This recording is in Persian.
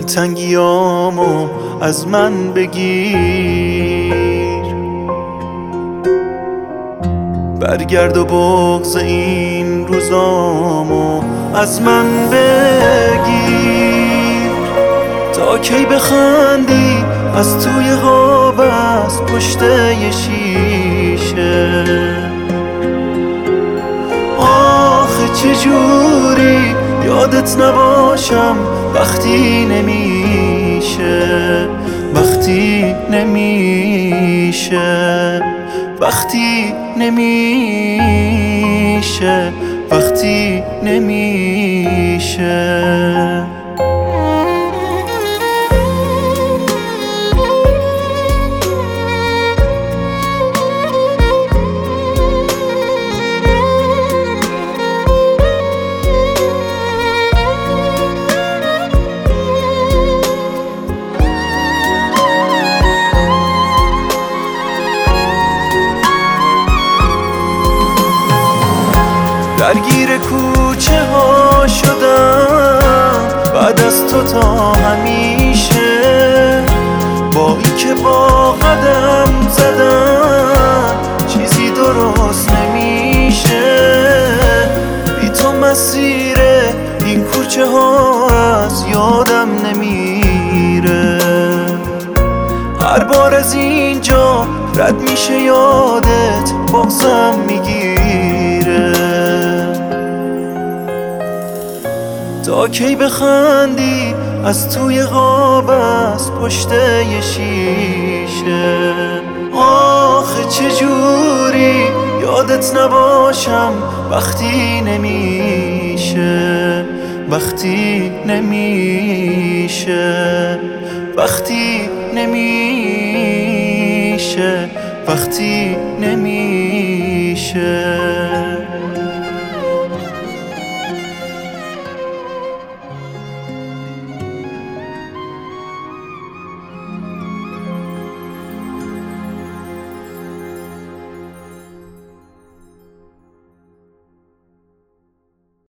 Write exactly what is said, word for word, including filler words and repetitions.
دلتنگیامو از من بگیر، برگرد و بغض این روزامو از من بگیر. تا کی بخندی از توی خواب از پشت یه شیشه؟ آخه چجوری یادت نباشم وقتی نمیشه، وقتی نمیشه، وقتی نمیشه، وقتی نمیشه. درگیر کوچه ها شدم بعد از تو تا همیشه، با این که با قدم زدم چیزی درست نمیشه. بی تو مسیر این کوچه ها از یادم نمیره، هر بار از اینجا رد میشه یادت بغضم میگیره. تا کی بخندی از توی خواب از پشت یه شیشه؟ آخه چجوری یادت نباشم وقتی نمیشه، وقتی نمیشه، وقتی نمیشه، وقتی نمیشه.